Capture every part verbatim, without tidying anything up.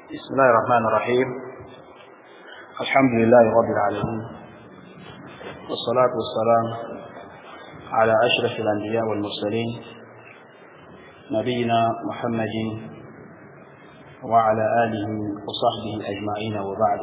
بسم الله الرحمن الرحيم. الحمد لله رب العالمين، والصلاة والسلام على أشرف الأنبياء والمرسلين نبينا محمد وعلى آله وصحبه أجمعين، وبعد.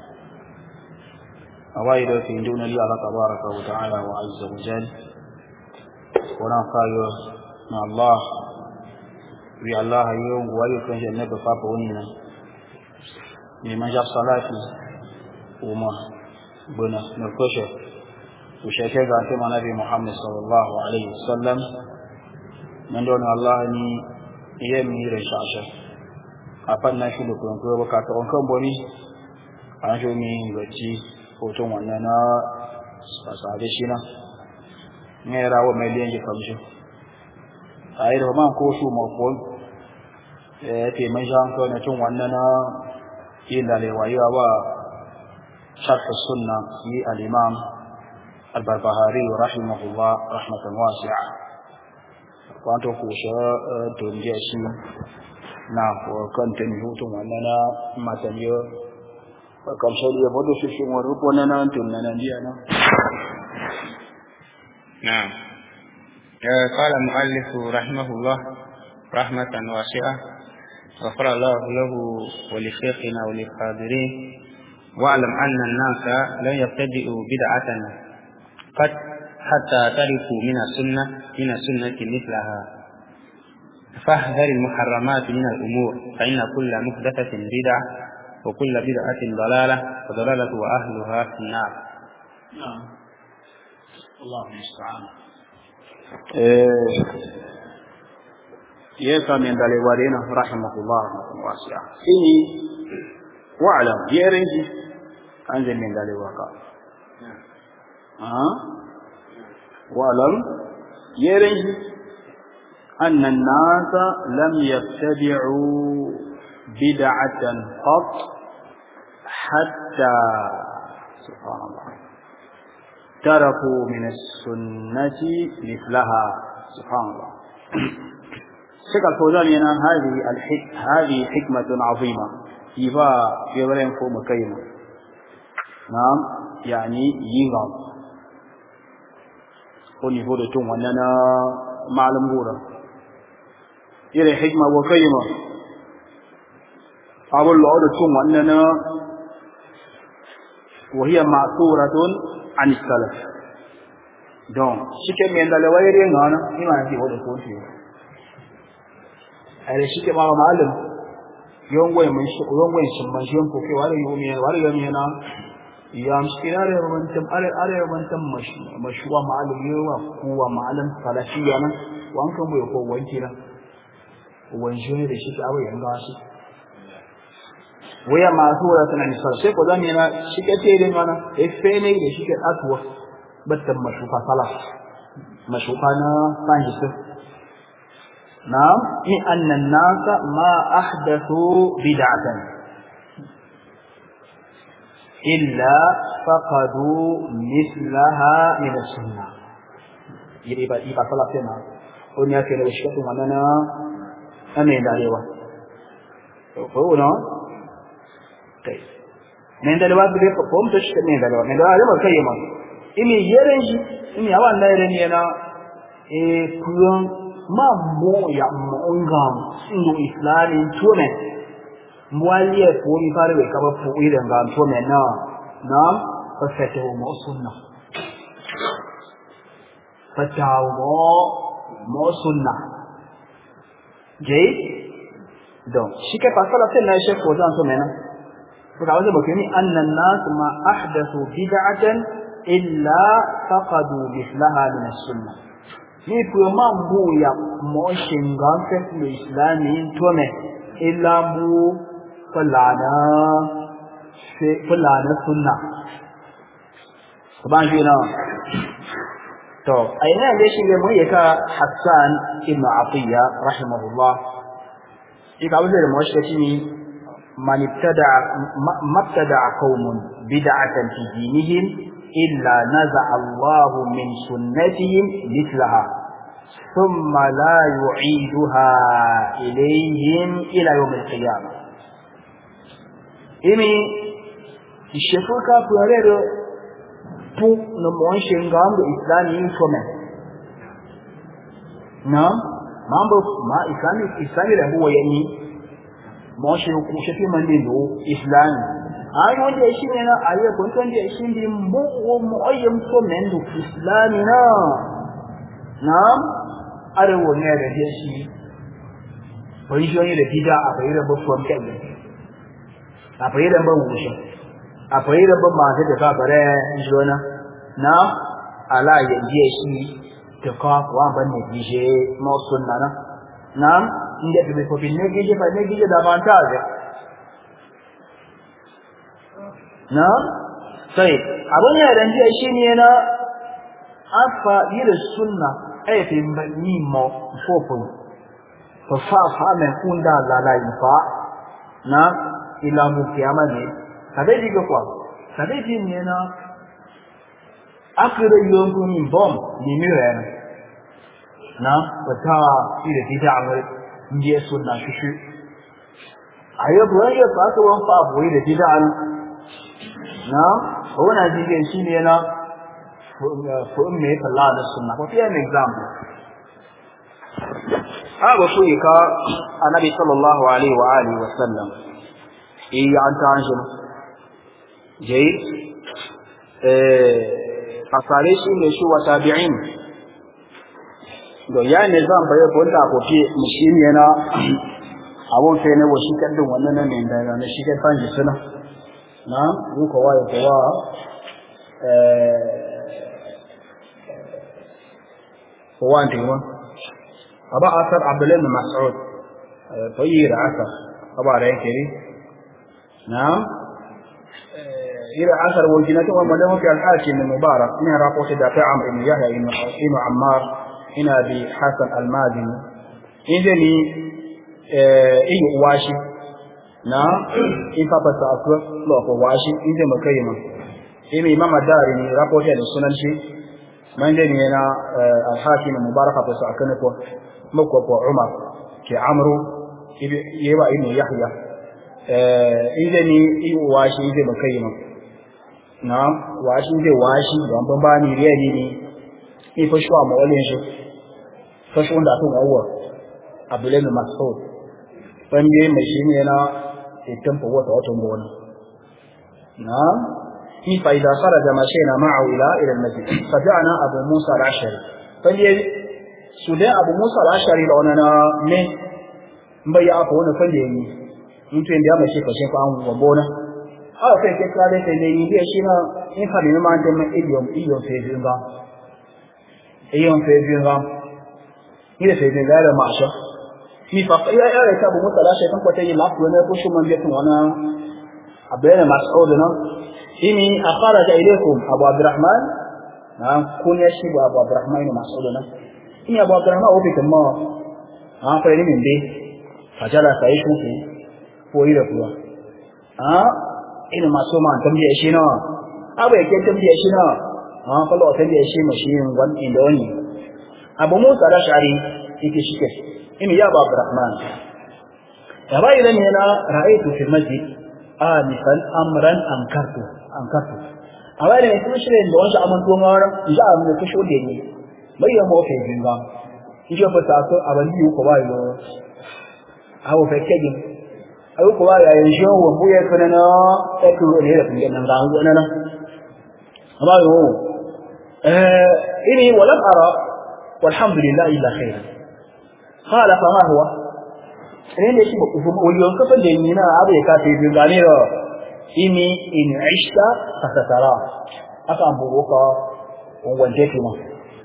أوائل في دون لي الله تبارك وتعالى وعز وجل، ونقال مع الله وي الله يوم ويكون جنب فاقوننا لمن جاب صلاتي وما بنا نركشه وشكاك كما نبي محمد صلى الله عليه وسلم من دون الله ني يمي رشاشة أفضل نشوف لكم كل وقت أنكم بني أنجوني بتي فوتون وننا سادشينا نيرا ومليان جكمشو أيضا ما كوشو مفهوم في مجال كنا تون وننا إلا لويوا شرح السنة في الإمام البربهاري رحمه الله رحمة واسعة، وأنتم كوشا تنجسي نعم وكنت نهوتم وننا ما تنيو وكم شيء يبدو في شيء ورب وننا أنتم ننجينا. نعم. قال المؤلف رحمه الله رحمة واسعة، غفر الله له ولشيخنا وللحاضرين، واعلم أن الناس لا يبتدئوا بدعة قد حتى تركوا من السنة من السنة مثلها، فاحذر المحرمات من الأمور، فإن كل محدثة بدعة وكل بدعة ضلالة وضلالة وأهلها في النار. نعم. الله المستعان. يسا من دلوارين رحمه الله رحمة واسعة. إني واعلم يرنجي أنزل من دلوارك أه؟ واعلم يرنجي أن الناس لم يبتدعوا بدعة قط حتى سبحان الله تركوا من السنة مثلها. سبحان الله. شيخ الفوزان ينا هذه الحك هذه حكمة عظيمة يبا يبرين فوق مكيمة. نعم يعني يغام وني فودتون وننا معلم غورا إلى حكمة وكيمة أقول له أودتون وننا وهي معصورة عن السلف. دون شيء من دلوائر ينانا إما نجي هذا كونتي أنا شيء ما معلم يوم وين من شيء يوم وين شو من شيء كوكي ولا يومين ولا يومين يا مشكلة على من تم على على من تم مش مشروع معلم يوم هو معلم فلسفي أنا وأنكم بيقول وين كنا وين شو هذا شيء أوي ينقاسي ويا معصورة عن السلف. شيء قدام هنا شيء كتير أنا إفني لشيء أطول بتم مشروع صلاة مشروعنا فانجس. نعم لأن الناس ما أحدثوا بدعة إلا فقدوا مثلها من السنة. يبقى يبقى صلاة سنة ونيا كنا بشكل مننا أمين داريوا فهونا طيب من دلوقتي بدي قوم تشكل من دلوقتي من دلوقتي ما كيما إني يرنج إني أوان لا يرني أنا إيه كلهم ما مو يا مونغام إنه إسلام تومن مواليه فوري فارو كابا فوري دعام تومن نا نام فسته مو سنة فتاو مو مو سنة جيد دون شيء كفاسلا سنة شيء فوزان تومن فكذا بكوني أن الناس ما أحدثوا بدعة إلا فقدوا مثلها من السنة. ni kuma mbu ya moshin ganfe lu islami tome illa mbu fulana se fulana sunna ban shi na to aina da shi ne mun yaka Hassan ibn Atiyya rahimahullah ika wanda da moshi ni man ibtada mabtada qaumun bid'atan fi dinihim إلا نزع الله من سنتهم مثلها ثم لا يعيدها إليهم إلى يوم القيامة. imi shefuka puarero pu no monshe ngambo islami infome na mambo ma islami islami da huwa yani monshe kushefi mandendo islami ayi wanda shi ne na ayi kun san da shi din mu mu ayyam so mendo islami na na arewo ne da shi bai shi ne da bid'a a bai da babban kai a bai da ban wuce a bai da ban ma da ka bare jona na ala ya je shi to ka wa ban ne dije mo sunna na na inda bai ko bin ne gije ba ne gije da ban ta ga na sai abun ya dan je shi ne na afa yi sunna ai fi ni mo fofo to fa fa men kunda la la ifa na ila mu kiyama ne kadai diga kwa kadai din ne na akira yonku ni bom ni mire na wata ida bid'a ne ndiye sunna shishu ayo boye fa ka wan fa boye da bid'a na wannan dige shi ne na for me Allah da sunna ko fi an example haba so yika annabi sallallahu alaihi wa alihi wa sallam eh an tanjin jay eh asare shi ne shi wa tabi'in do ya ne zan baye ko da ko fi mushin yana abun sai ne wa shi kaddin wannan ne da na shi kan tanji suna na ku ko waye ko wa eh ko wa antima أبا أثر عبد الله بن مسعود طير أثر أبا رأيكري نعم إلى أثر والجنة ومدام في الحاكم المبارك من راقوة دافع عمرو بن يحيى بن عمار هنا بحسن المازني إذني إيه واشي نعم إن فقط أكبر لا هو واشي إذا مكيما إيه إمام الداري راقوة السنن شيء من ذي هنا الحاكم المبارك فسأكنكم مكوكو عمر كعمرو يبا ابن يحيى إذني إيه واشي إذا مكيما نعم واشي إذا واشي وانبان باني ريالي إيه فشوى مولين شو فشوى داتون أول عبد الله بن مسعود فنجي مشيني هنا التنفو وتوتم بونا نعم فإذا خرج مشينا معه إلى إلى المسجد فجاءنا أبو موسى العشري فلي سوداء أبو موسى العشري لأننا من مبيا أفونا فلي يمكن أن يعمل شيء فشيء فأهم وبونا أو في كتابة فلي يبيع شيئا إن خلينا ما عندنا إليوم إليوم في الجنة إليوم في الجنة إلى في الجنة لا معشر mi fa ya ya ta Abu Musa al-Ashari kan kwata yin lafiya ne ko shi man biya tun wana abena Mas'ud na ini akharaja ilaykum Abu Abdurrahman na kun ya shi Abu Abdurrahman Mas'ud na ini Abu Abdurrahman obi kuma ah fa ni min dai fajala sai shi ko ko ira kuwa ah ina maso man tambaye shi na abu yake tambaye shi na ah fa lo tambaye shi mashin wan inda wani Abu Musa al-Ashari yake shike ini ya Abu Abdurrahman ya bai dan yana ra'aytu fi masjid anifan amran ankartu ankartu awai ne kuma shirin da wanda aman tuwa mawar ya amin ta shode ne mai ya mo fe jinga kije fa ta so aban biyu ko bai yo awu fe kejin awu ko bai ya yo wo buye kana na ta ku ne da kun nan ran go nan amma yo eh ini wala ara walhamdulillah illa khair qala fa ma huwa ne shi ba ku wayo kafan da ni na abu ya kafe bin gane ro ini in aisha fasatara aka ambugo ka wanda ke ma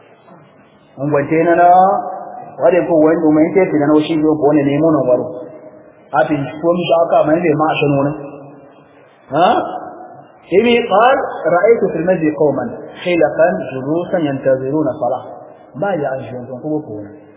wanda na na wade ko wanda mai ke tina no shi go ne ne mun waro ati ko mi aka mai ne ma shanu ne ha ini qal ra'aytu fil masjid qauman khilafan julusan yantaziruna salah ma ya ajun ko ko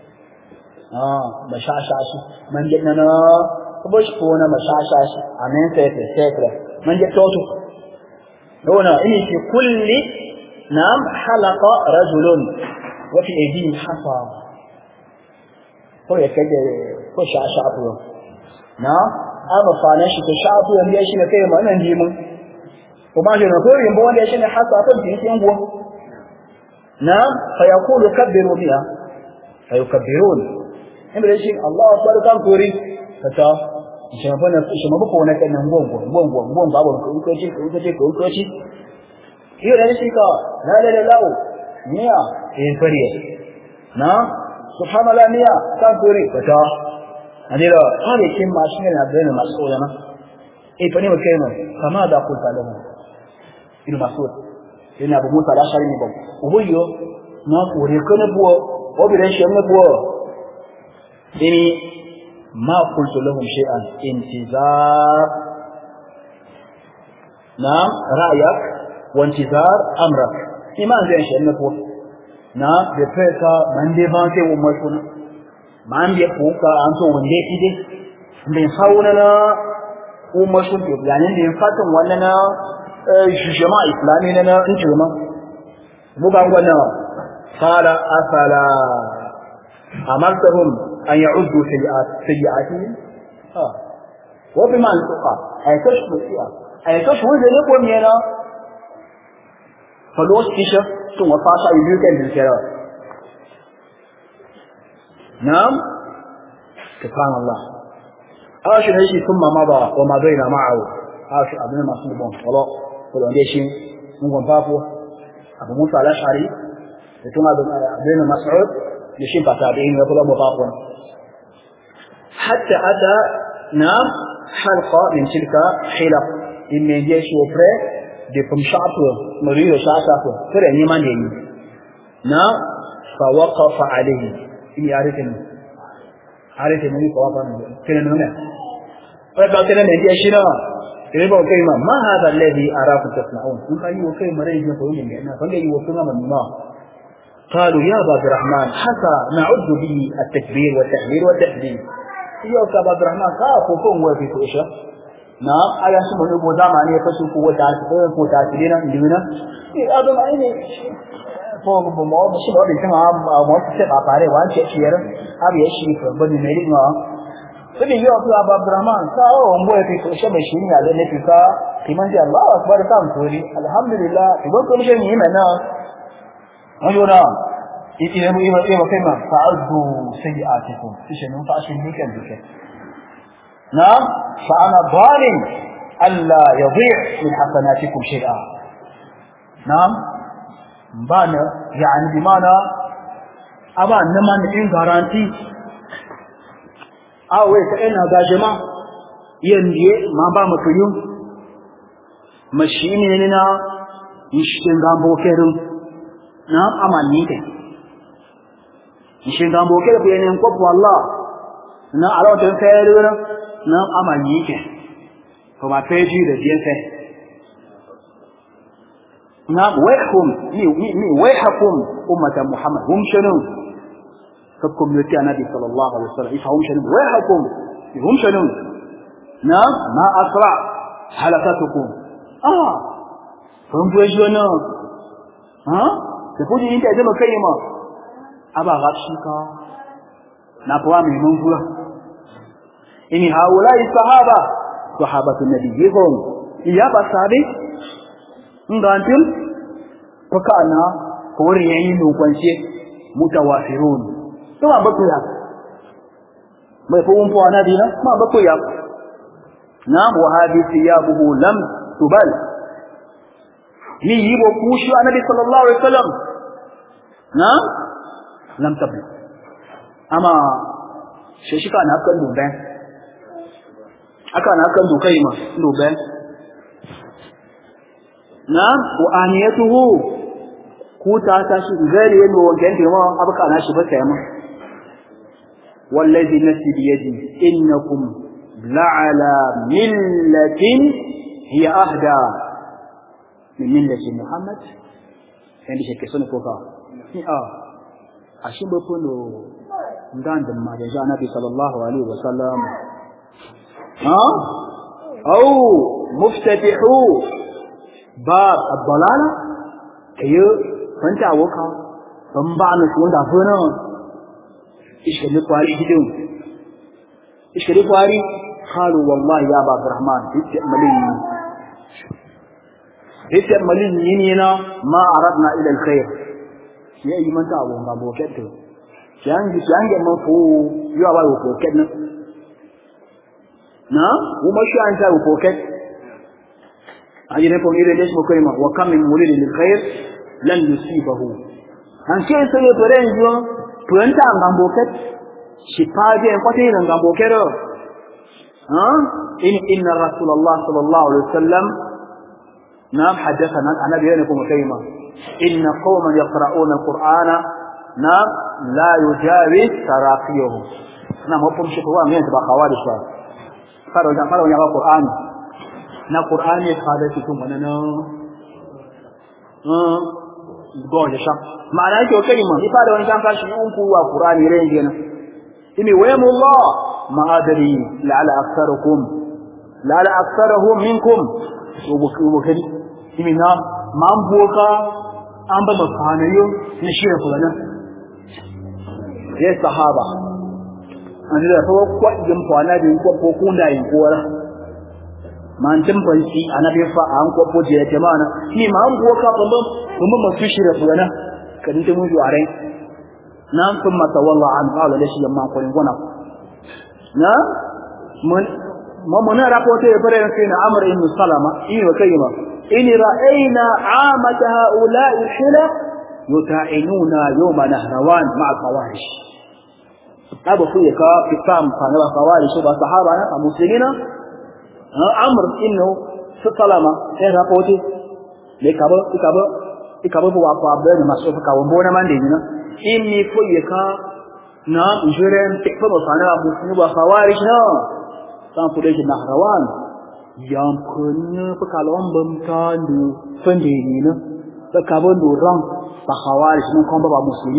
ah mashashashi man jinna na ko shi ko na mashashashi amen sai sai sai man je toto dona ini fi kulli nam halaqa rajulun wa fi aydihi hasa ko ya kaje ko shasha abu na ama fanan shi ta shafu wanda shi ne kai ma nan jimin kuma shi na koyin ba wanda shi ne hasa fa din sai ngo na fa yaqulu kabbiru biha fa yukabbirun inda shi Allah akbar kan kori kata shi ma fa shi ma ko na kan ngongo ngongo ngongo babu ko ko ci ko ci ko ko ci iyo da shi ka la la la niya eh fariya na subhanallah niya kan kori kata adira hali kin ma shi ne da bayan mas'ula na eh fa ne mu kai mu kama da ku ta lahu ibn mas'ud ina Abu Musa al-Ash'ari ne ba ubuyo na kore kana buwa o bi da shi ne buwa ini ma qultu lahum shay'an intizar na ra'yak wa intizar amrak iman zai shi ne buwa na da feka mande ba sai umma suna man biya kuka an so wanda ide bin sauna na umma sun ke yanin da fatan wannan na jama'a islami na na injuma mu ga wannan qala afala amartahum an ya'uddu sayyi'at sayyi'atihim ha wa bima antaqa ay kashfu fiha ay kashfu da ne ko mena falos kisha tun wa fasa yukan din kira نعم سبحان الله اش هيجي ثم مضى وما بين معه اش ابن مسعود ولا ولا ديشي من بابو ابو موسى الاشعري ثم ابن مسعود يشي بتابعين ولا مضافون حتى اتى نعم حلقه من تلك حلق ان يجي وفره دي بمشاط مريو شاطه فرني ما ني نعم فوقف عليه ini aritin aritin ni ko apa kene nuna pada kene ne dia shina kene ba kai ma ma hada alladhi araku tasna'un kun kai wo kai mare ne ko yin ne kan dai wo kuma mamma qalu ya aba abdurrahman hasa na'uddu bi at-takbir wa at-tahmid wa at-tahdid ya ka aba abdurrahman ka ko ko wo bi ko isha na aya su mun go zamani ka su ko wata ko ta tidina indina eh adam ai ne ko mo mo shi ba din ma mo ce ba fare wa ce ciyar abi ya shi ko bani ne rin ma sai yo ku aba abdurrahman ka o mo ya ko shi ba shi ne ya ne fika kiman ji Allah akbar kan tori alhamdulillah idan ko shi ne mana ayo na iki ne mu yi ba kai ma fa'uddu sayyi'atikum shi ne fa shi ne kan dike na fa ana dhalim alla yadhi' min hasanatikum shay'a na'am bana yani bi mana aba naman in garanti awe ta ina ga jama yande ma ba mu tuyun mashine ne na ishin gambo kerin na amani ke ishin gambo kerin ko ne ko wallah na alawa ta sayar na amani ke ko ba peji da jinse نعم ويحكم مي ويحكم أمة محمد هم شنو فكم يتي النبي صلى الله عليه وسلم هم شنو ويحكم هم شنو نعم ما أسرع حلقتكم آه فهم بيجونا ها تقولي أنت إذا ما كلمة أبا غشيك نقوى من منفورة إن هؤلاء الصحابة صحابة النبي هم إيابا صحابي ngantin fakana kore yayin nukwance mutawafirun to ba bako ya mai fa un fa nabi na ma bako ya na wa hadi thiyabuhu lam tubal ni yibo kushu annabi sallallahu alaihi wasallam na lam tabal ama shi shi kana kan duban aka na kan dukai ma duban نعم وآنيته كوتا تاشي غير ينو وجنت ما أبقى ناشي بسيما والذي نفسي بيدي إنكم لعلى ملة هي أهدى من ملة محمد عندي شك سنة فوقها آه أشيب بقولوا عند ما جاء النبي صلى الله عليه وسلم ها أو مفتتحوا باب الضلالة كيو فانت عوكا فانبعنا شوان دافونا إيش كده قواري جدون إيش كده قواري qalu wallahi ya Abu Rahman itmalin itmalin yinina ma aradna ila alkhair ya yi manta abu ngabo ketto yangi yangi mafu yo aba ko ketna na uma shi an ta ko ket ajine ko ire des mo ko ma wa kam min muridin lil khair lan yusibahu an ke so yo to renjo puenta ngambo ket shi paje ko te ngambo kero ha in inna rasulullah sallallahu alaihi wasallam نعم حدثنا أنا بينكم كلمة إن قوما يقرؤون القرآن نعم لا يجاوز تراقيهم نعم هم شكوا من تبع خوارج قالوا جا قالوا يا القرآن نا القرآن هذا شيء من أنا آه قول شام معناه كيو كلمة يفعل وين كان كاش ينقوا القرآن يرينجنا إني ويم الله ما أدري لعل أكثركم لعل أكثرهم منكم وبكري imina mamboka amba mafanayo na shira fulana ya sahaba anila to kwa jin fana din ko ko kunda yin kora man tambanci annabi fa an ko po je jama'a ni mamboka bamba bamba masu shira fulana kan ta muju are nan kuma tawalla an qala lashi yamma ko ngona na mun mun rapote bare na amr ibn salama iyo kayima إن رأينا عامة هؤلاء الحلق يتعينون يوم نهروان مع الخوارج أبو فيك في فام قال الخوارج شبه الصحابة المسلمين أمر إنه سلامة إيه رأوتي لكبر لكبر لكبر هو أقوى مسؤول كومبونا من ديننا إني فيك نعم جرم تكفر صانع المسلمين والخوارج نعم كان فليج نهروان yang punya pekalon bemkan du pendiri na takabon du rang bahawaris mun kon baba muslimi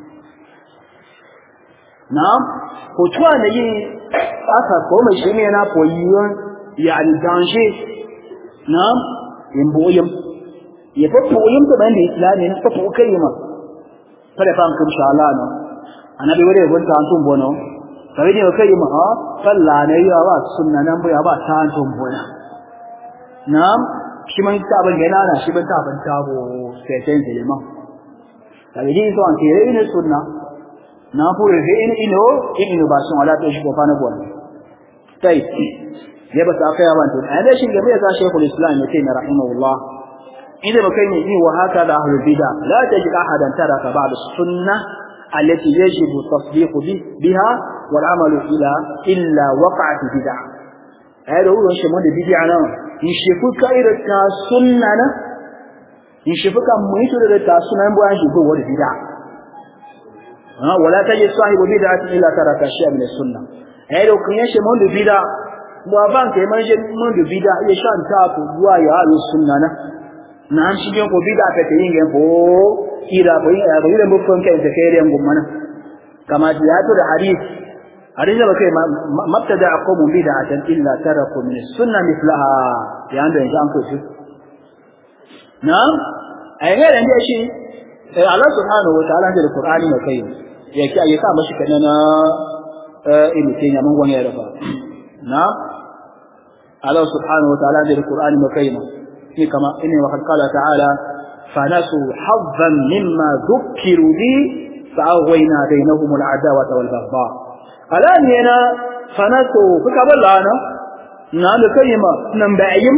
nam ko chwa ne yi aka ko mai shine na koyiyon yani danger nam in boyim ya fa boyim to ban da islami na fa ko kai ma fara fa kan insha Allah no annabi wore gon ta antun bono sai ne kai ma ha sallah ne ya ba sunna nan ba ba ta antun bona nam shi man ta ban gana na shi ban ta ban tabo sai sai zalima sai dai so an kire ne sunna na fure sai in ino ino ba sun wala to shi ko fa na bona sai ya ba ta kai ban to ai da shi game da Sheikhul Islam ne sai rahimahullah idan ba kai ne ni wa haka da ahlul bid'ah la tajid ahadan taraka ba'd as-sunnah التي يجب التصديق بها والعمل إلى إلا وقعت بدعة هذا هو شمال بدعة يشوفك إذا تسنة يشوفك ميت إذا تسنة بوان شوفه هو بدعة ولا تجد صاحب بدعة إلا ترك شيء من السنة هذا هو شمال بدعة وأبان كمان شمال بدعة يشان تابو ويا السنة نعم شيء يوم بدعة فتيين يوم ila bai bai da mufan kai da kai ran gummana kama ya to da hadith hadith da kai mabtada aqumu bid'atan illa taraku min as-sunnah mithlaha ya anda in ko shi na'am ai ga dan shi Allah subhanahu wa ta'ala da Qur'ani ne kai yake ayi sa mashi kana na in kenya mun gone ya rafa na'am Allah subhanahu wa ta'ala da Qur'ani ne kai ne kama inna wa qala ta'ala فنسوا حظا مما ذكروا به فأغوينا بينهم العداوة والبغضاء الآن هنا فنسوا فكبر لنا نعم كلمة نبعيم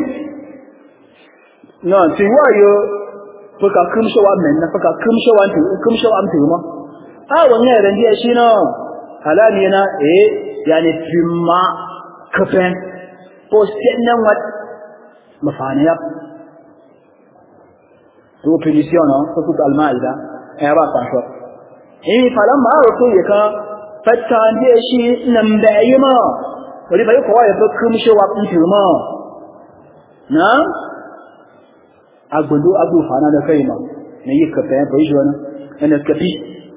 نعم سوايا فكا كم شو أمن فكا كم شو أنت كم شو أنت ما آه وانا رندي أشينا الآن هنا إيه يعني فيما كفن بوستنا وات مفانيا تو punition no to al-maida e ba ta so eh falamma rasul yaka fattande shi nan da yima wani bai kowa ya fakkum shi wa kuntu ma na agundu abu fana da kai ma ne yaka fa ya bai shi wannan ana kafi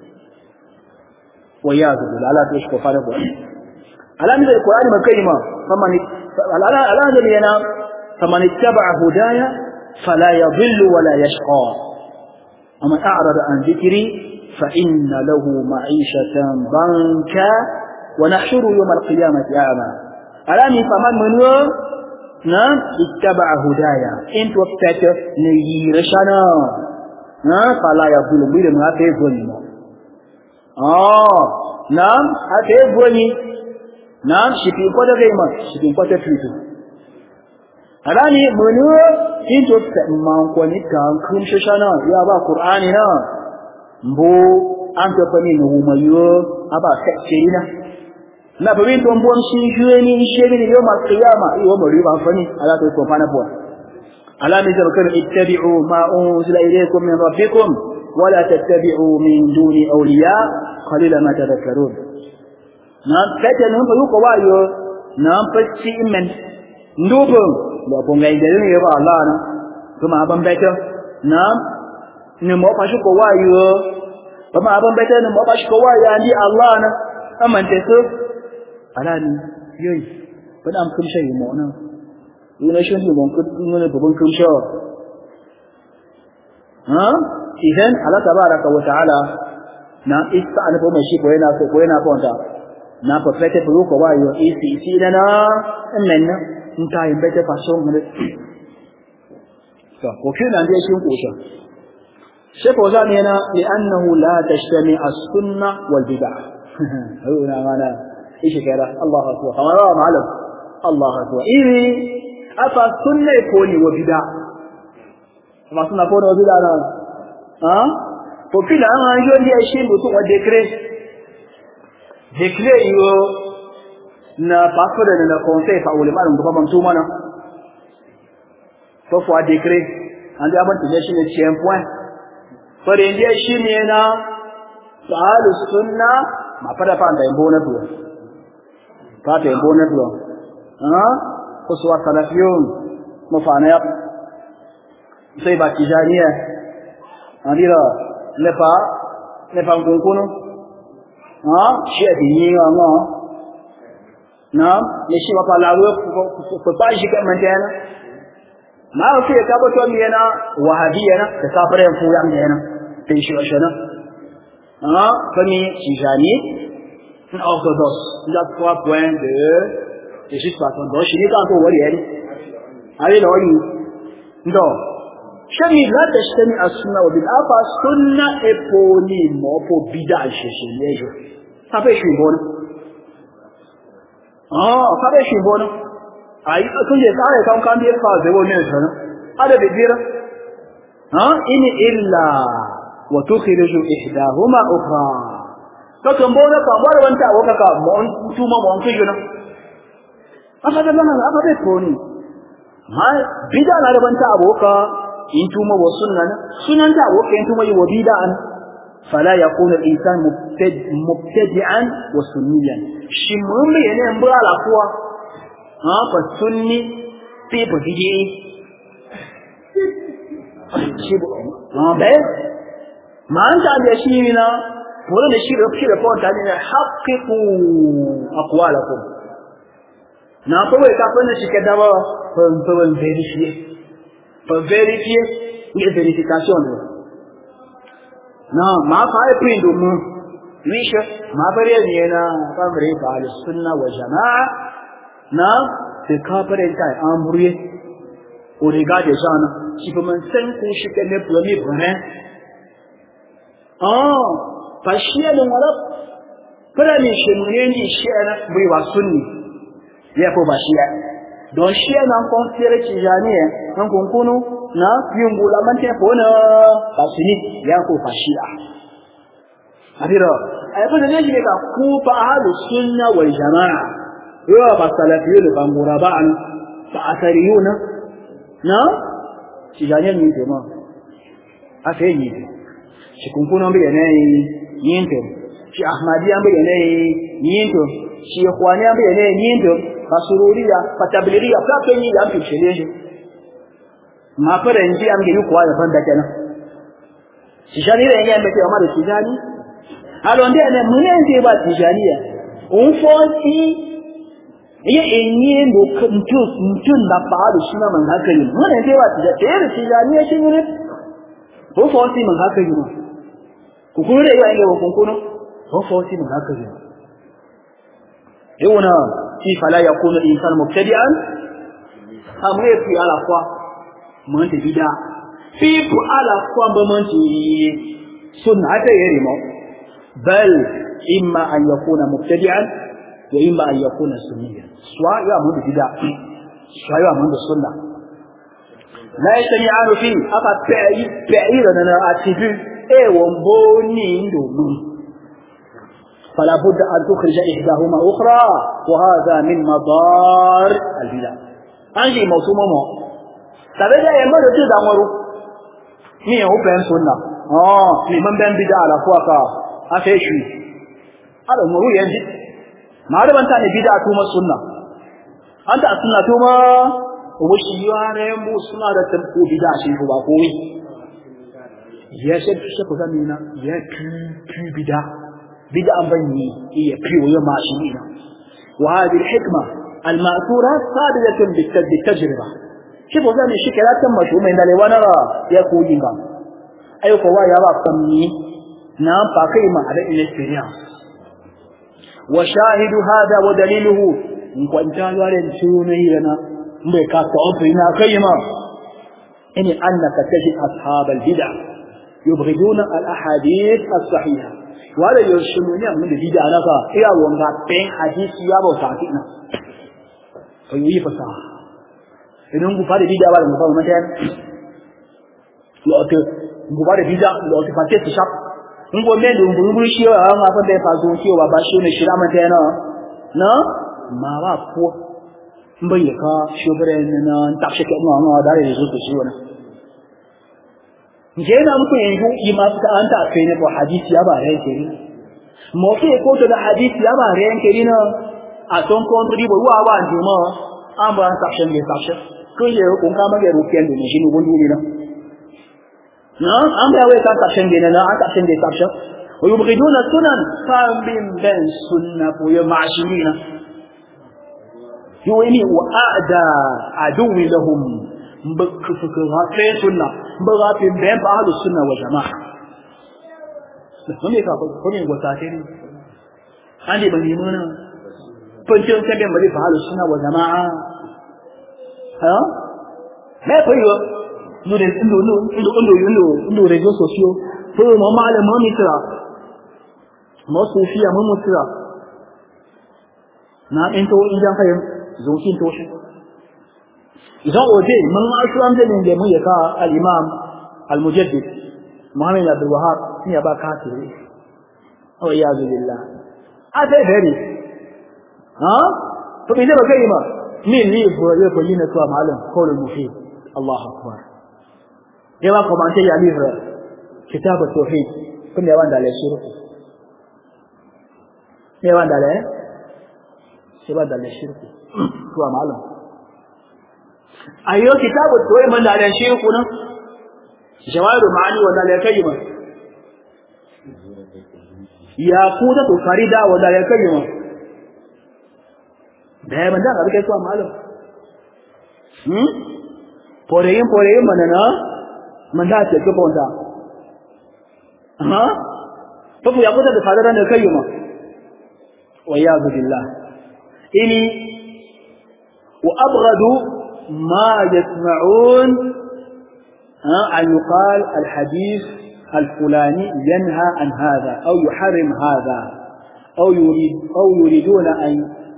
waya zu ala to shi ko fara ko alami da qur'ani ma kai ma faman ala ala da yana faman ittaba hudaya فلا يضل ولا يشقى ومن أعرض عن ذكري فإن له معيشة ضنكا ونحشره يوم القيامة أعمى alami faman manu na ittaba hudaya into pete ne yirashana na fala ya bulu bile ma te goni mo oh nam ate goni nam shipi ko da gai ma shipi ko ta tutu alani manu into man ko ni kan kun shashana ya ba qur'ani na mbo an ta fani no mayo aba sekirina na babin to mbon shi jueni shiri yo ma qiyama yo mo riba fani ala to ko fana bo ala mi zabakar ittabi'u ma unzila ilaykum min rabbikum wa la tattabi'u min duni awliya qalilan ma tadhakkarun na kete no ko ko wayo na pacci men ndubo lo ko ngai de ni ba Allah na kuma ban beta na ni mo pa shi ko wayo kuma ban beta ni mo pa shi ko wayo andi Allah na amante so alani yoyi bada am kumshe yi mo nan yana shi ne bon kudin ne babban kumshe ha idan Allah tabaraka wa ta'ala na isa an fa shi ko yana ko yana ko ta na perfect ko ko ba yo isi isi na men in ta yin bete fa so mun to ko kina da shi ko sha shi ko za ne na li annahu la tashtami as-sunnah wal bid'ah hauna mana ايش كده الله اكبر الله معلم الله اكبر ايه افا سنه يكون وبدع ما سنه يكون وبدع ها فكلا انا يجي شيء بتو ديكري ديكري يو na passport na conseil fa ulama ndo baba mtuma na fo fo décret ande abon tije ne cien point for ndiye shi ne na ahlus sunna ma pada pa nda mbona tu pate mbona tu ha kuswa salafiyun mafana ya sai ba tijaniya andira ne pa ne pa kunkuno ha shi adini nga na ne shi pa lawo ko pa shi ka mantana ma o ke ka bo to mi na wahabiya na ka kafare fu ya mi na tin shi shana ha kami tijani un orthodoxe il a trois points de c'est juste pas ton doshi ni kanto wari yani ari lo yi ndo shami la tashtami as-sunna wa bil afa sunna eponi mo po bid'a sheshe yejo sabe shi bona ah sabe shi bona ai kun je sai kan kan bi fa ze woni sana ada be dira ha in illa wa tukhriju ihdahuma ukhra to tambona ka mara wanta waka ka mon tuma mon kiyo na aka da nan aka be toni ma bida na da banta aboka in tuma wa sunna sunan ta aboka in tuma yi wa bida an fala yakunu al-insan mubtadi'an wa sunniyan shi mun me ne mbura la kuwa ha fa sunni fi bidi shi bo ha be man ta da shi na wurin da shi da shi da fawon ne haqiqu aqwalakum na ko wai ka fana shi ka dawo fa fa verify fa verify ni verification ne na ma fa ai print mu wisha ma bare ne na kamare ba al sunna wa jamaa na se ka bare ta amuriye o riga de jana shi fa man san ko shi ka ne plami bane ah fashiya da wala fara ne shi ne ni shi ana bai wa sunni ya ko bashiya don shi ana konfere ci janiye kan kunkunu na yin bulamante ko na basini ya ko fashiya abira ai fa ne shi ka ku fa ahlu sunna wal jamaa yo ba salafiyun ba muraba'an fa athariyuna na ci janiye ni to ma akai ni shi kunkunu bai ne yinto shi ahmadiya bai ne yinto shi ikhwaniya bai ne yinto basururiya fatabliriya fa kan yi amfi shele shi ma fara inji am da yuko da fanda kenan shi shani ne ne mai cewa da tijani alon da ne mun ne ba tijaniya un fonti ye enye ndo kuntu mutun da ba da shi na man haka yi mun ne ba tijaniya tijaniya shi ne ko fonti man haka yi ku kuma da yayin ga kun kuno ko fonti man haka yi yau na il fallait yakuna insan mubtadi'an amre puis à la fois mon bid'a puis à la fois mon sunna ta yarimo bal imma an yakuna mubtadi'an wa imma an yakuna sunniyan soit ya mon bid'a soit ya mon sunna la yashmi'anu fi aka ta'i ta'ira na attribut e womboni ndomu فلا بد أن تخرج إحداهما أخرى وهذا من مضار البدع أنجي موسومة مو تبدأ يمر جدا مرو مين هو بين سنة آه لمن بين بدع على فوقها أفيشوي هذا مرو ينجي ما هذا أنت أن بدع توما سنة أنت السنة توما وشيوارا مو سنة تنقو بدع شيء هو قوي يا شيخ شيخ زمينا يا كي كي بدع بدعا بني هي بيو يوم عشرين وهذه الحكمة المأثورة ثابتة بالتجربة شوفوا زي الشكلات تم شو من اللي وانا يقول لنا أيوة فوا يا ربي نعم باقي على الإكسبيرينس وشاهد هذا ودليله إن كنت قالوا شوني لنا بكاتبنا قيمة إن أنك تجد أصحاب البدع يبغضون الأحاديث الصحيحة wala yoshinu ne mun da bid'a naka iya wanga pen hadisi ya bauta kina to yi fasa idan ku fara bid'a ba mu fa mun tayan lo to ku fara bid'a lo to fate to shap mun go me dum buru shi wa ma fa da fa zo shi wa ba shi ne shira mun tayan na ma ba ko mbai ka shobare ne na ta shi ke mu ma da ne zo to shi wannan jena muku yanzu yi masu ta anta kai ne ko hadisi ya ba ran kiri mo ke ko to da hadisi ya ba ran kiri na a ton kon ri bo wa wa ndi mo an ba section be section ko ye ko ka ma ge ru ken ne shi ne gondu ne na na an ba wai ka section be na na section be section wa yubghiduna sunan fa bin ban sunna ko ya ma'ashirina yuwini wa a'da aduwi lahum mbakfuka hafe sunna mbagafin bayan ba ahlus sunna wa jama'a kuma ka ko ne gota ce ne an yi bani mun fancin sai ban bari ba ahlus sunna wa jama'a ha me ko yo no de no no no no no no réseaux sociaux ko mo mala mo mitra mo sufiya mo mitra na into idan kai zo kin to shi إذا أوجد من أشرام ذلك من يكا الإمام المجدد محمد عبد الوهاب هي أبا كاتب والعياذ بالله هذا فهري ها فإذا بكلمة مين لي يقولين كوا معلم قول المفيد الله أكبر يلا كمان تيجي عليه كتاب التوحيد كم يوان دالي شروط يوان دالي يوان دالي شروط كوا معلم ayo kitabu toye man da dan shehu kuna jawaru ma'ani wa dalil kayyima ya kuda to farida wa dalil kayyima da man da ga kai kuwa malam hmm poreyin poreyin manana man da ce ko wanda ha to ya kuda da farida da kayyima wa ya billah ini wa abghadu ما يسمعون أن يقال الحديث الفلاني ينهى عن هذا أو يحرم هذا أو يريد أو يريدون أن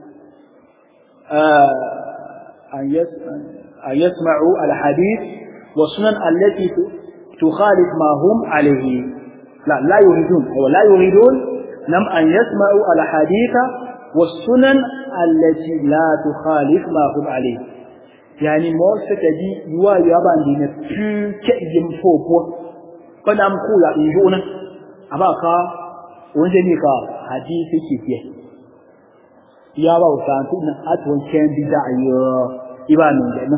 أن يسمعوا الحديث والسنن التي تخالف ما هم عليه لا لا يريدون أو لا يريدون نم أن يسمعوا الحديث والسنن التي لا تخالف ما هم عليه yani mo sekadi yuwa yaba ndine pu ke yimfopo kana mku ya injuna abaka wonje ni ka hadisi kifiye yaba usantu na atwon ken bida yo ibanu dena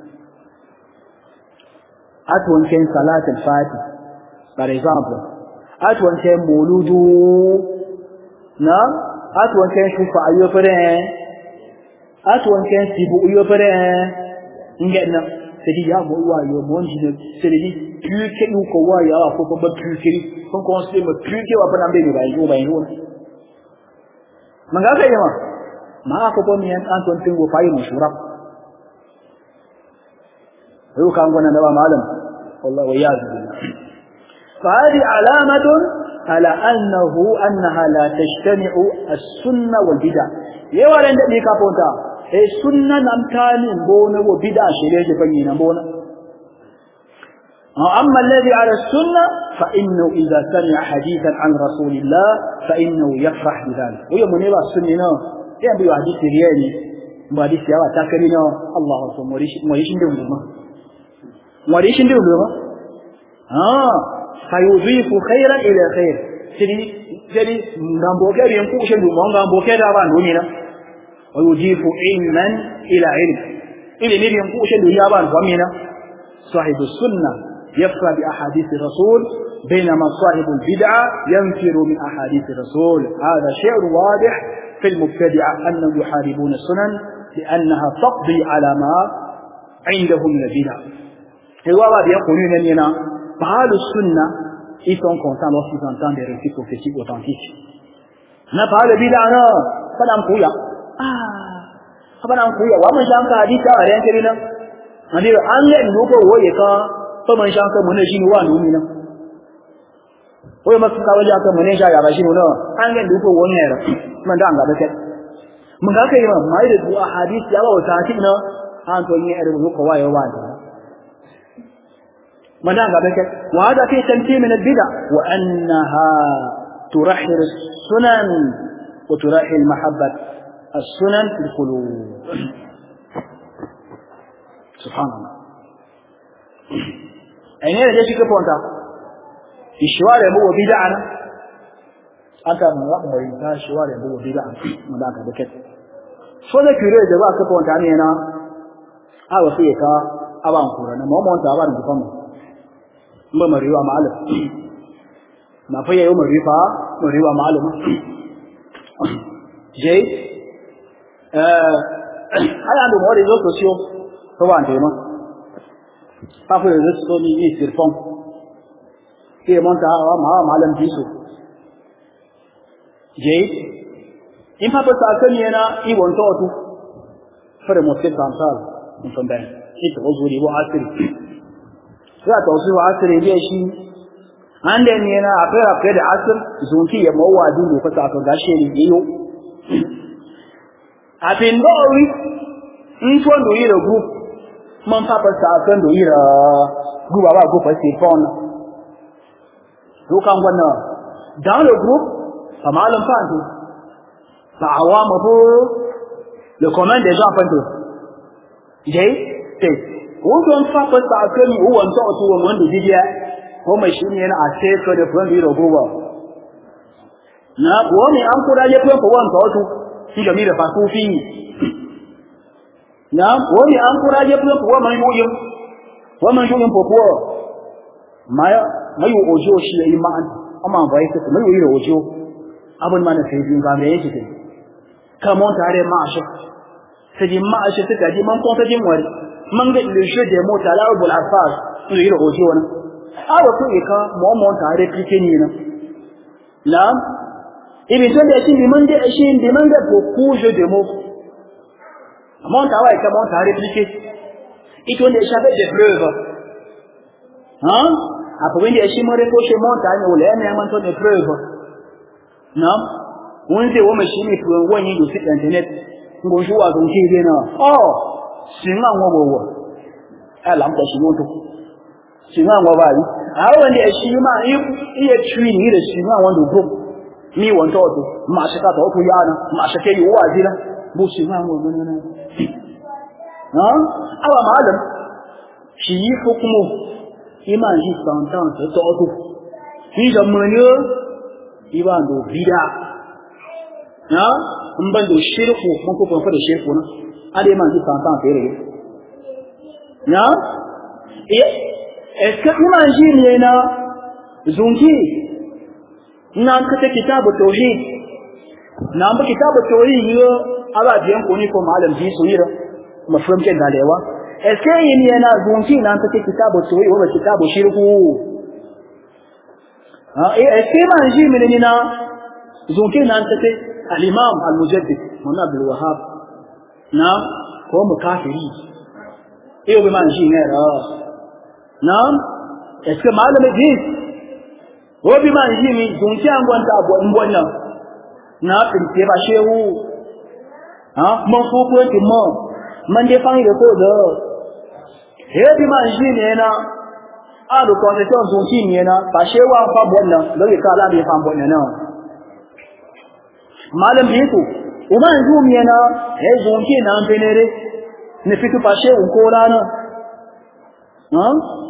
atwon ken salat al-fati for example atwon ken muludu na atwon ken shufa ayo fere atwon ken sibu ayo fere ingenna sedi ya mo wa yo mo njine sedi pu ke u ko wa ya ko ko ba pu ke ko ko se mo pu ke wa pa nambe ni ba yo ba yo manga ka yema ما أكبر من أنتم تنقوا فاي مشورة هو كان قلنا نبا معلم والله وياذ بالله. فهذه علامة على أنه أنها لا تجتمع السنة والبدع. يوالا ندي كابونتا السنة نمتاني مبونة وبدع شريك بني نمبونة. أما الذي على السنة فإنه إذا سمع حديثا عن رسول الله فإنه يفرح بذلك. ويوم نبا السنة يبي حديث ريالي ما حديث يوا تكرينا الله أكبر مريش مريش ندوم مريش ندوم آه فيضيف خيرا إلى خير. jadi jadi ngamboke yang ku shendu ngamboke da ban duniya wa yujifu ilman ila ilm ili ni yang ku shendu ya ban kwamina صاحب السنة يفرح بأحاديث الرسول بينما صاحب البدعة ينفر من أحاديث الرسول. هذا شيء واضح في المبتدعة أنهم يحاربون السنن لأنها تقضي على ما عندهم من البدع. هو واضح يقولون لنا فهذا السنة ils sont contents lorsqu'ils entendent des récits prophétiques authentiques. Na fa da bid'a na fadan kuya ah fadan kuya wa mun shanka hadisi a ran kiri nan ande an ga ndo ko woye ka to mun shanka mun shi ni wa numi nan woye masu ka waje aka mun sha ya ba shi no an ga ndo ko woni ne man da an ga da kai mun ga kai ma mai da du'a hadisi ya ba authentic na an to ni irin ko waye wa da مدام ذلك. وهذا فيه تمثيل من البدع وأنها ترحل السنن وترحل محبة السنن في القلوب. سبحان الله. أين هذا جيش كفونتا الشوارع هو بدعنا أنت من رقم وإنسان الشوارع هو بدعنا مدام ذلك. فذا كيرو جوا كفونتا أنا أو فيك أبان كورنا ما مونتا أبان كفونتا ba mariwa malam na fa yayin marifa mariwa malam je eh aya ndo mori zo sosio to wa ndema pa fu zo so ni ni sirfon ke monta wa ma malam jisu je in pa pa ka ni na i won to tu fare mo se tantal in fanda ito ozuri wa asiri za ta wasu asiri ne shi an da ne na akwai akwai da asir zunki ya mawa dole fa ta ga shi ne yiyo abin da ori in to do yi da group man fa fa ta kan do yi da group ba group sai phone to kan wannan down the group fa malam fa to fa awama bo le commande des gens fa to jai sai wọ́n fa fa ta kan ni uwan to to wanda didiya ko mai shi ne a sai ko da furan biro gowa na wani an kura ya furan furan to to shi ga mi da fasufi na wani an kura ya furan furan mai yoyin wa man yoyin popo mai mai ojo shi yayi ma an amma bai ta mai yoyi ojo abun ma na sai din ga me yake kai kamon tare ma shi sai ma shi suka ji man ko ta jin wari man ga le jeu des mots à l'arbre la phase sur le ojo na awa to e ka mo mo ta replique ni na la ibi to da shi bi man da shi bi man da ko ku jeu des mots mo ta wa e ka mo ta replique ito ne shafe de preuve hein après ndi shi mo reproche mo ta ni ole na man to de preuve na wonde wo ma shi ni ko woni do sit internet ngo juwa don ki de na oh singa ngobo ala mta shi moto singa ngoba yi awo ndi shi ma iye tree ni da singa wando group mi wonto to ma shaka to to yana ma shake yi wajina bu singa ngobo ne ne ha awa malam shi yi hukumu iman ji santan to to shi da munyo iban do bida ha mban do shirku mun ko fa da shirku na ade man ji santan fere ya eh est-ce que imagine yana zunki nan ka ta kitabu tauhid nan ba kitabu tauhid yo aba biyan ko ni ko malam ji so yira mafhum ke galewa est-ce que yin yana zunki nan ka ta kitabu tauhid wa kitabu shirku ah eh est-ce que imagine menina zunki nan ta al-imam al-mujaddid Muhammad Abdul Wahhab na ko mu kafiri iyo bi man shi ne ra na est-ce que malama ji wo bi man shi mi dun ti an gwanta abo mbon nan na kirke ba shehu ha mo fu ko ti mo man de fang de ko de he bi man shi ne na a lo ko se to dun ti ne na ba shehu an fa bon nan lo ke kala bi fa bon nan malam bi ko o man ju mi na he dun ti na benere ne fitu pa shehu ko la na ha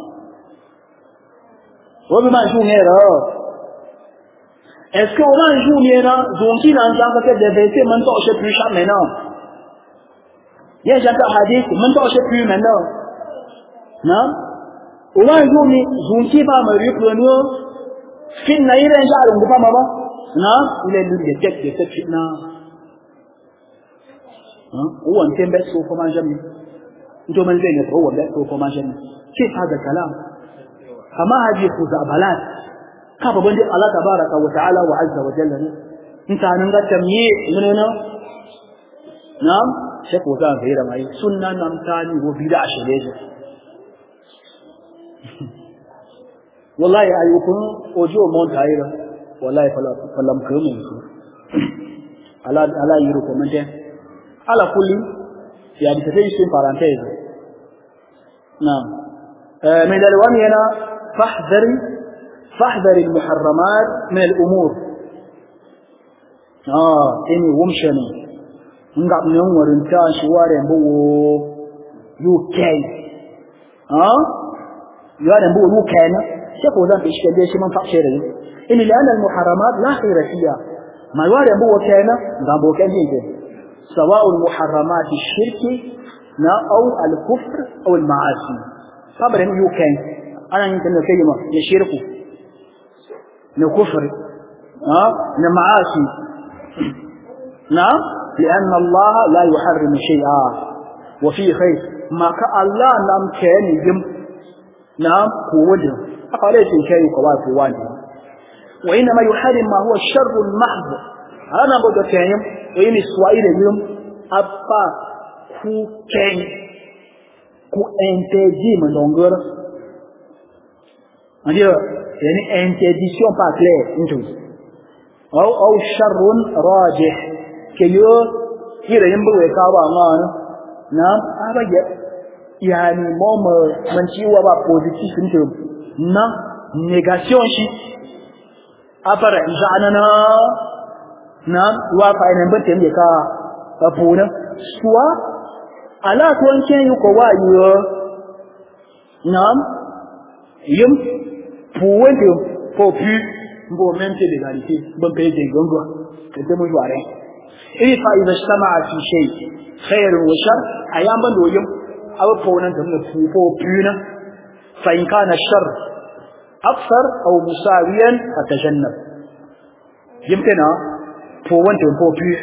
wo bi man ju ne ra est-ce que on a un jour maintenant donc il en tant que de vérité maintenant je plus jamais maintenant il y a j'entends hadith maintenant je plus maintenant non on a un jour mais donc il va me reprendre fin na ire ja on pas maman non il est l'une des têtes de cette fitna hein ou on t'aime so comment jamais ndio manze ne ko wala so comment jamais c'est pas de kalam kama hadi khuzabalat kafa bande Allah tabaraka wa ta'ala wa azza wa jalla ne inta nan ga tamyi munena na'am sheko za ga yira mai sunna nan tani go bid'a sheleje wallahi ayyukun ojo mon tayira wallahi fala falam kamun ala ala yiro komante ala kulli ya bi tayi sin parenthèse na'am eh mai dalwani yana fahdari فاحذر المحرمات من الأمور آه إني ومشني نقعد نور انتاج شوارع بو يوكي آه يوارع بو يوكي شكو ذا في إشكال ديش من فاق شيري إني لأن المحرمات لا خير فيها ما يوارع بو كينا نقعد بو كين ديك سواء المحرمات الشرك أو الكفر أو المعاصي صبر إنه يوكي أنا يمكن كلمة يشيركو نكفر ها نمعاصي نعم لأن الله لا يحرم شيئا وفي خير ما كالله نام كان يجم نعم قوته أقاليس كي يقوات واجه وإنما يحرم ما هو الشر المحض أنا بدأ كيم وإن إسرائيل يوم أبا كو كين كو انتجي من دونغر c'est-à-dire une interdiction pas claire une chose ou ou sharrun rajih que yo kira yin buwe ka ba ma na aba ya yani mom man ciwa ba positif din to na negation shi afara jana na wa fa ina ban tem ka apuna suwa ala to an ken yu ko wa yo na yim pour que pour plus pour même que l'égalité bon pays des gongo c'est mon joie et fa iza ijtama'a fi shay khair wa shar ayam ban doyum aw pour nan da pour pour plus na fa in kana shar akthar aw musawiyan fatajannab yimkana pour wanda pour plus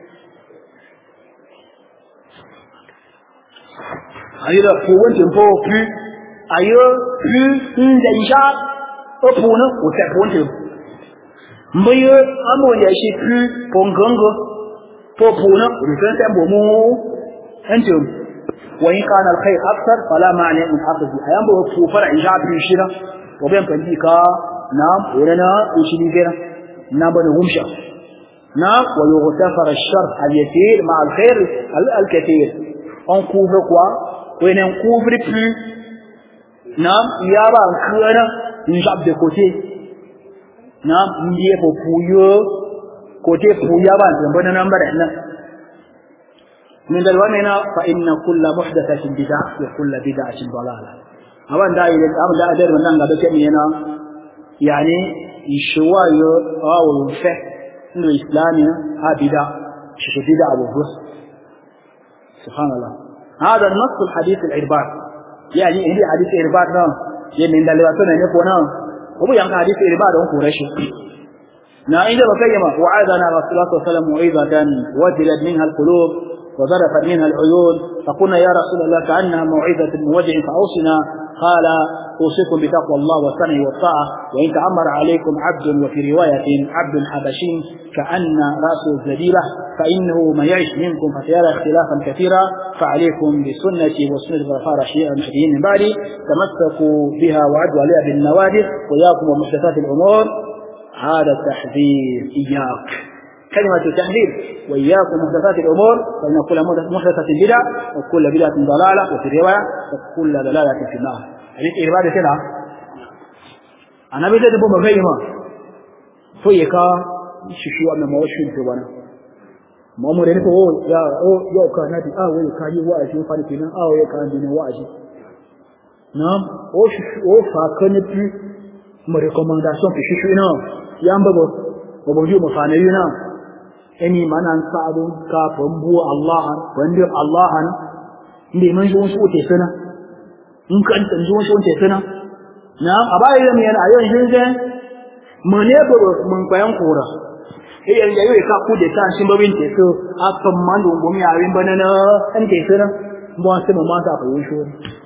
ayira pour wanda pour plus ayo plus déjà pour nous ou c'est pour nous mais à mon avis plus pour gongo pour pour nous le fait c'est bon انتم وان كان الخير اكثر فلا معنى من اخذه ايام بو فرع جاء في شيرا وبين فديكا نعم ولنا وشي غير نعم بنغمشا نعم ويغتفر الشر اليسير مع الخير الكثير on couvre quoi on ne couvre plus نعم يابا كنا نجاب de côté نعم ndiye pour pouyo côté pouya ba zambana number nan من دلواننا فإن كل محدثة بدعة وكل بدعة ضلالة أولا دا إلى أولا دا أدر من نعم بكمينا يعني الشواية أو الفه إنه الإسلامي ها بدعة شو بدعة أبو بس سبحان الله هذا النص الحديث العربات يعني هذه حديث العربات نعم يعني من دلواننا نفونا هو يعني حديث العربات هم قريش نعم إذا بكيما وعادنا رسول الله صلى الله عليه وسلم موعظة وجلت منها القلوب وذرفت منها العيون فقلنا يا رسول الله كأنها موعظة موجع فأوصنا قال أوصيكم بتقوى الله والسمع والطاعة وإن تأمر عليكم عبد وفي رواية عبد حبشي كأن رأسه الزبيبة فإنه من يعش منكم فسيرى اختلافا كثيرا فعليكم بسنتي وسنة الخلفاء الراشدين المهديين من بعدي تمسكوا بها وعدوا عليها بالنوادر وإياكم ومحدثات الأمور هذا التحذير إياك كلمة التحذير وإياكم محدثات الأمور فإن كل محدثة بدعة وكل بدعة ضلالة وفي رواية وكل ضلالة في النار حديث إرباد كده أنا بدأت بما فيما فيكا ششوا من موشين تبانا ما مريني فهو يا أو يا كانت آه ويا كان يواجه فارقنا آه ويا كان دين واجه نعم أو شش أو فاكنة في مريكومانداسون في ششونا يامبو وبنجو مفانينا أني ما ننسى كابنبو الله بندر الله ndi man shi wasu ote sana in ka an tanzu wasu ote sana na abai da mai yana yau shin sai mun ne ba mun bayan kora eh yan yayi ka ku da ta shin babin te so a kan man don gomi yayin banana an te sana mu wasu mu ma ta fayo shi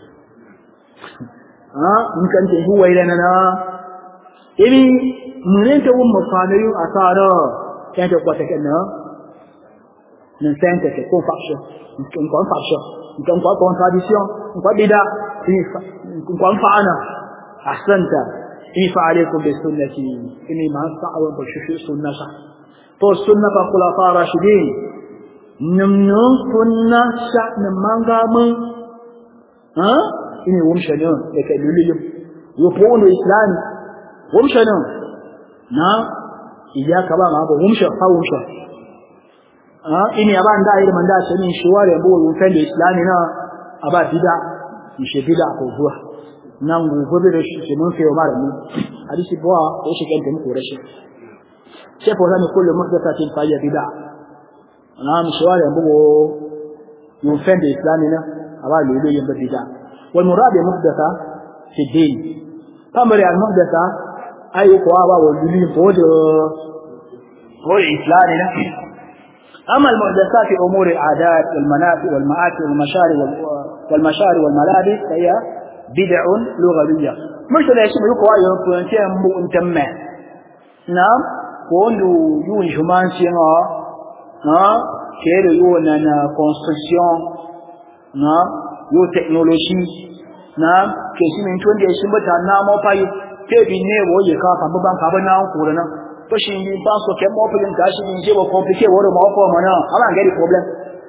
ha in kan te huwai da na iri mun ne ta wun mafanayu asara ya ta kwata kenan nan sai ta ko faction in ko faction in ko contradiction in ko bida in ko fa'ana ahsanta in fa alaikum bi sunnati inni ma sa'awa bi shushi sunnata to sunnata khulafa rashidin namno sunna sha na manga mun ha ini wumshano da kai luliyum yo ko no islam wumshano na iyaka ba ma ba wumsha fa wumsha ini aban da irin manda ce min shiware bo wutan da islami na aba bida shi bida ko zuwa nan gobe da shi mun sai Umar mu hadisi bo ko shi kan mu kore shi sai fa zan kullu muhdathatin fa ya bida na mu shiware bo wutan da islami na aba lele yin bida wal murad muhdatha fi din kamar al muhdatha ayi ko aba wo lili bo da ko islami na أما المحدثات في أمور العادات والمنافع والمآكل والمشاري والمشاري والملابس فهي بدع لغوية مش لا يشبه يقوى ينفذ مو انتمه نعم وندو يون جمان سينا ها كيرو يون أنا construction نعم يو technology نعم كيسي من تون دي يشبه تانا مو باي تبي نيو يكافا ببان كابنا وكورنا fashin bi ba so ke mo filin tashi in je ba complicate wore ma ko mana ala gari problem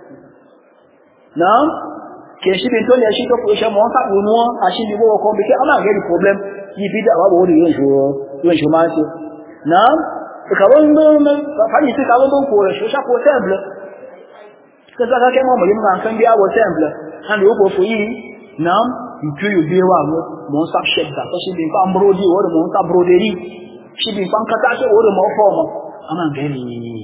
na ke shi bin to ne shi to ko shi mo ka unuwa a shi bi bo complicate ala gari problem yi bi da ba wore yin jo yin jo ma ce na ka wando na fa ni ka wando ko shi sha ko simple ka za ka ke mo yin kan kan biya wo simple an yo ko fu yi na tu yu bi wa mo mo sa shedda to shi bi fa ambrodi wore mo sa broderi shi bin fan kata ce wurin mafoma ana gani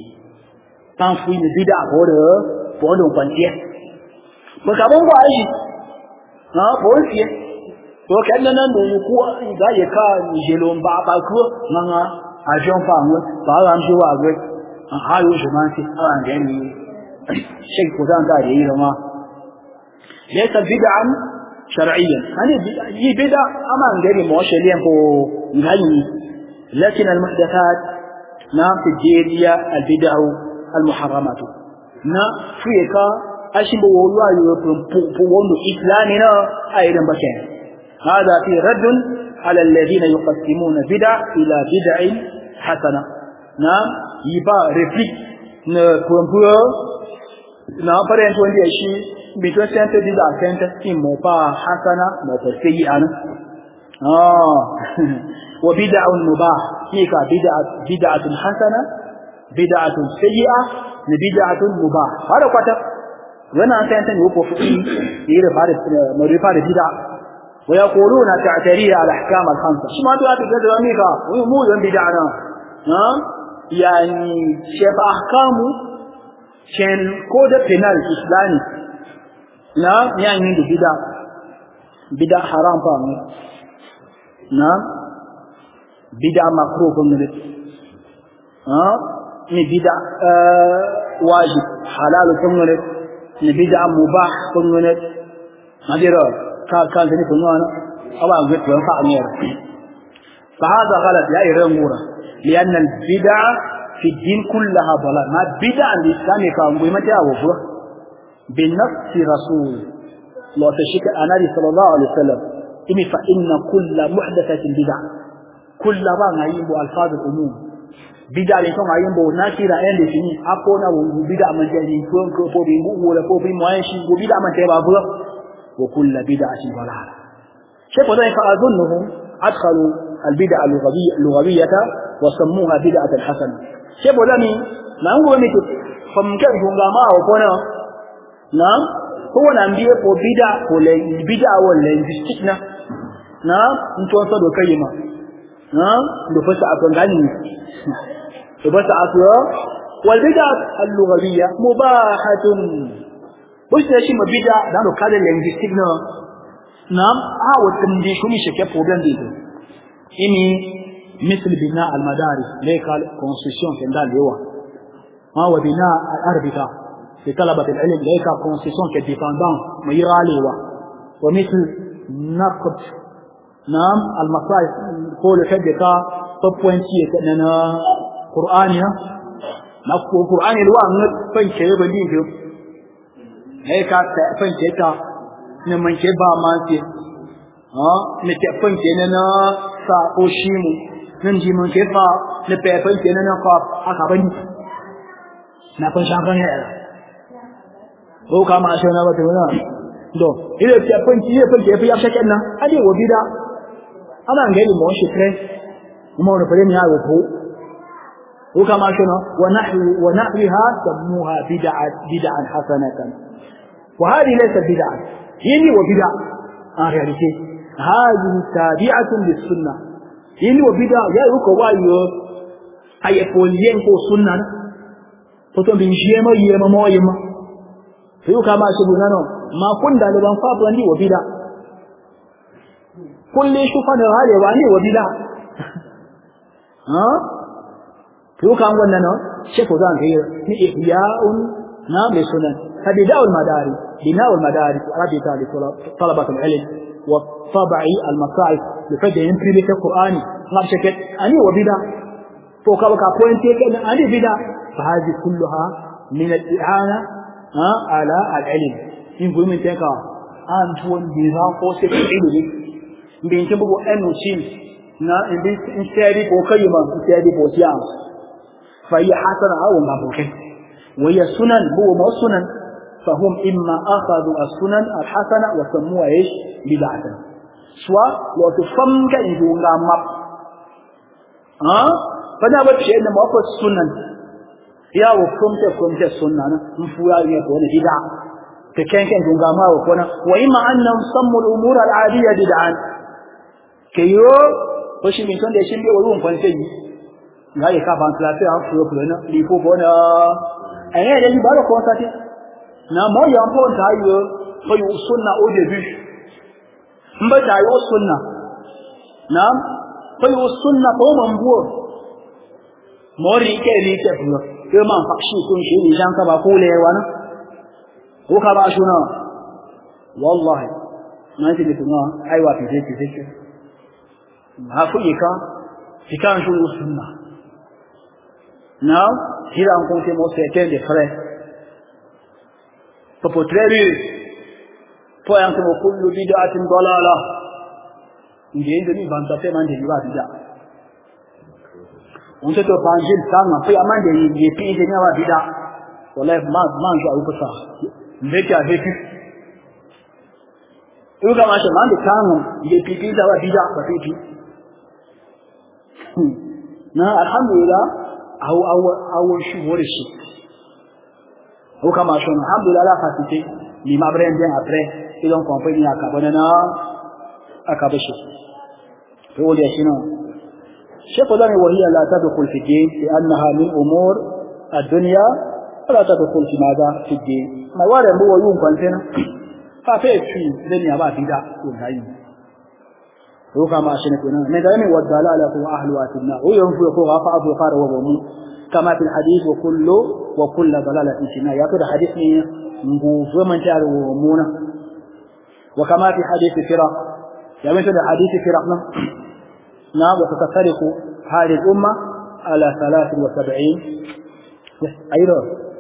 tan fu ni bida gore bodon kwantiya baka ban gwa shi na bolsiye to kan nan da ku ga ya ka ni jelon ba ba ku manga a jon fa mu ba ran shi wa gwe a hayo shi man shi ana gani shi ko dan da yi ma laysa bid'an shar'iyyan hani yi bid'a ama gani mo sheliyan ko ngani لكن المحدثات نعم في الدين هي البدع المحرمات نعم فيك أشبه والله يقولون بوون إسلامنا أيضا بكين هذا في رد على الذين يقسمون بدع إلى بدع حسنة نعم يبا رفليك نبومبو نعم فرين تولي أشي بيتوى سنة بدع سنة إموبا حسنة موبا سيئة آه وبدع مباح هيك بدعة بدعة حسنة بدعة سيئة بدعة مباح هذا كتب وانا أنت يوقف فيه يعرف هذا مريفة بدعة ويقولون تعتري على أحكام الخمسة شو ما تقول هذا أمريكا مو يوم بدعنا ها يعني شاف أحكامه كان كود بينال إسلامي نعم يعني عنده بدع بدع حرام فاهم نعم بدع مكروه من ها ني بدع واجب حلال كمن ني بدع مباح كمن نادر كان كان ني كمن أو أن ينفع أمير فهذا غلط يا إيرانورا لأن البدع في الدين كلها ضلال ما بدع الإسلام كان بمتى وفره بالنص رسول الله تشك النبي صلى الله عليه وسلم إن فإن كل محدثة بدع كل ما نعيب ألفاظ الأمور بدع لكم عيب ناكرة أن لسني أقونا وبدع من جهنم كون كوبين ولا كوبين معيشين وبدع من تبابه وكل بدعة ضلال شوف ذلك فأظنهم أدخلوا البدع اللغوية وسموها بدعة حسنة شوف ذلك ما هو مثل فمكان جمعة وكنا نعم هو نبيه بدع ولا بدع ولا يستكنا نعم نتوان صدق كلمة نعم لفس أفغاني لفس أفغاني والبدع اللغوية مباحة وش نشيم بدع نحن كذا لينجستيكنا نعم هاو التمديشوني شكل problem ديته إني مثل بناء المدارس ليك constitution كندال يوا ما هو بناء الأربطة لطلبة العلم ليك constitution كديفاندان ما يرالي وا ومثل نقد نعم المصائب قول كدكا تبوينتي كأننا قرآنيا نقول القرآن الوا نفين شيء بديجو ليك فين شيء نمن كبا مانتي ها نتفن كننا ساقوشيمو ننجي من كبا نبفن كننا قاب أكابني نفن شامبان هذا هو كما أشونا بتونا دو إذا تفن كي يفن كيف يشكلنا هذه وبيدا أنا عندي موش كره وما نفهم يا وهو هو كما أشونا ونحو ونحوها سموها بدعة بدعة حسنة وهذه ليست بدعة يلي وبدع en réalité هذه تابعة للسنة يلي وبدع يا يوكو وايو أي فولين كو سنة فتون بنجيما يما ما يما فيوكا ما شبهنا ما كن دالبان فاطواني وبدع كل شوفنا هذه واني وبدع ها فيوكا أننا شفوا ذلك هي إحياء نعم للسنن فبداء المدارس بناء المدارس رابطة لطلبة العلم وطبع المصائف لفجأة ينفرد القرآن غير شكل أني وبدا فوق وكا بوينتي كأن أني بدا فهذه كلها من الإعانة على العلم يقول من تلك أنتون بها فوسك العلم بين تبقوا أنو شيء نستعرف وكيما نستعرف وسيام فهي حسنة أو مبوكين وهي سنن هو ما سنن فهم إما أخذوا السنن الحسنة وسموها إيش بدعة سواء لو تفهم كإنه لا مب ها فده بتشيء إنما أقول السنن يا وفهمت فهمت السنن مفولا يكون بدعة فكان كان جنجاما وكنا وإما أنهم سموا الأمور العادية بدعة كيو وش من كان يشيل يقولون فانتي لا يكافئ ثلاثة أو فلوكنا ليفوبنا أيه ده اللي بارو كونساتي na mo yan po ta yo ko yu sunna au début mba ta yo sunna na ko yu sunna ko mambo mo ri ke ri ke bu ke man fa shi kun shi ni jan ka ba ko le wa na ko ka ba shuna wallahi na ji ni ma ai wa fi fi fi ha fu yi ka fi kan shu sunna na hira an ko te mo se ke de frère فبتري فأنت وكل بدعة ضلالة إنجيل دني بانتفه من دنيا بدعة أنت تو بانجيل كنا في أمان دنيا يبي دنيا بدعة ولا ما ما نشوف أو كسا نبكي هيك يقول كما شو ما دكانهم يبي دنيا بدعة بتيجي نا الحمد لله أو أو أو شو ورشي ou kama shon alhamdulillah la fatite li mabrem bien après et donc on peut dire akabonana akabashi to wali shino شيخ ذلك وهي لا تدخل في الدين لأنها من أمور الدنيا ولا تدخل في ماذا في الدين ما وارد هو يوم كنتنا ففي في الدنيا بعد ذا والهاي هو كما شنكنا من ذلك والدلالة وأهلها في النار وينفي فوق فأب وقار وبومي كما في الحديث وكل وكل ضلالة في النار يأخذ حديثني نقول من تعالوا ومونا وكما في حديث فرا يعني مثل حديث فرقنا نعم وتفترق هذه الأمة على ثلاث وسبعين أيضا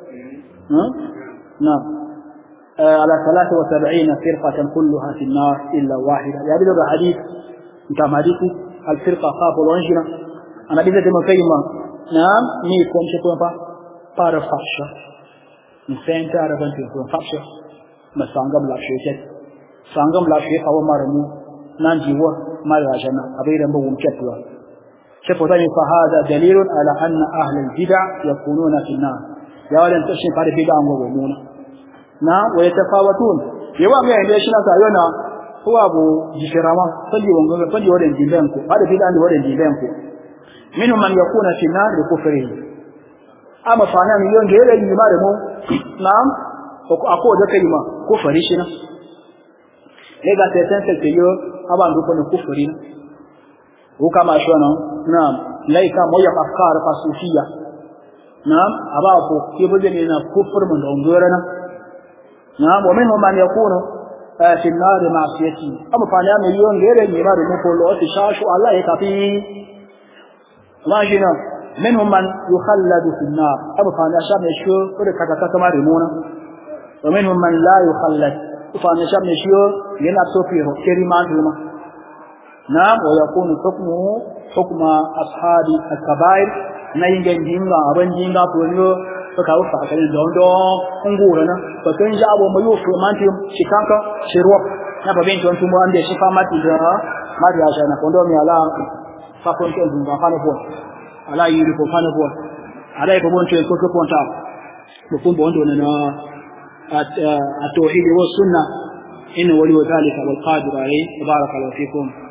نعم آه على ثلاث وسبعين فرقة كلها في النار إلا واحدة يعني هذا حديث كما حديث الفرقة خاف والعنجنة أنا بذات مكيمة نعم ميكم شكوين با بار فحشة نسين تعرفان تنكوين فحشة ما سانغم لأشيكت سانغم لأشيك أو مرمو نانجيوه ما يراجعنا أبيرا بوم كتوا شفوا ذلك فهذا دليل على أن أهل البدع يكونون في النار يا ولن تشن فهذا بدع وغمونا نعم ويتفاوتون يوام يعني ليشنا سايونا هو أبو جفراما فلي ونغم فلي ولن ديبانكو هذا بدع ولن ديبانكو منهم من يكون في النار بكفره أما فانا مليون غير يما دمو نعم أقول ذلك يما كفرشنا لذا تتنسل تيو أبا نقول كفرنا وكما شونا نعم ليك مويا أفكار فصوفية نعم أبا أبو يبدل إن كفر من دونغورنا نعم ومنهم من يكون في النار معصيتي أما فانا مليون غير يما دمو كله تشاشو الله يكفي ماجنا منهم من يخلد في النار أبو فانا شام يشو وركتا كما رمونا ومنهم من لا يخلد فانا شام يشو ينأتو فيه كريمان لما نعم ويكون حكمه حكم أصحاب الكبائر نيجن جينغا أبن جينغا بوليو فكاو فاكلين دون دون انغورنا فكن جابو ميوفو مانتيم شيكانكا شيروب نبا بين تون تمو أندي شفا ماتي جرا ماتي عشانا كوندومي على فاكون تنزل فانا بول على يريكو فانا بول على يكون تنزل كوكو بونتا بكون بوندو لنا التوحيد والسنة إن ولي ذلك والقادر عليه بارك الله فيكم